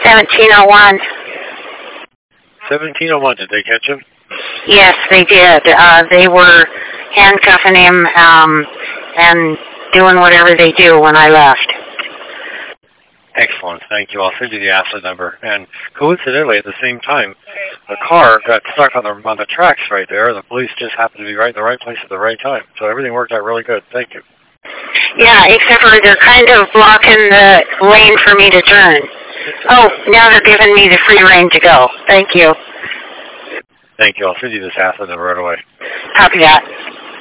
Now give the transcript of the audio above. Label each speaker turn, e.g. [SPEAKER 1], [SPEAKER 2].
[SPEAKER 1] 1701.
[SPEAKER 2] 1701, did they catch him?
[SPEAKER 1] Yes, they did. They were handcuffing him and doing whatever they do when I left.
[SPEAKER 2] Excellent, thank you. I'll send you the asset number. And coincidentally, at the same time, the car got stuck on the tracks right there. The police just happened to be right in the right place at the right time. So everything worked out really good. Thank you.
[SPEAKER 1] Yeah, except for they're kind of blocking the lane for me to turn. Oh, now they're giving me the free rein to go. Thank you.
[SPEAKER 2] Thank you. I'll send you this asset number right away.
[SPEAKER 1] Copy that.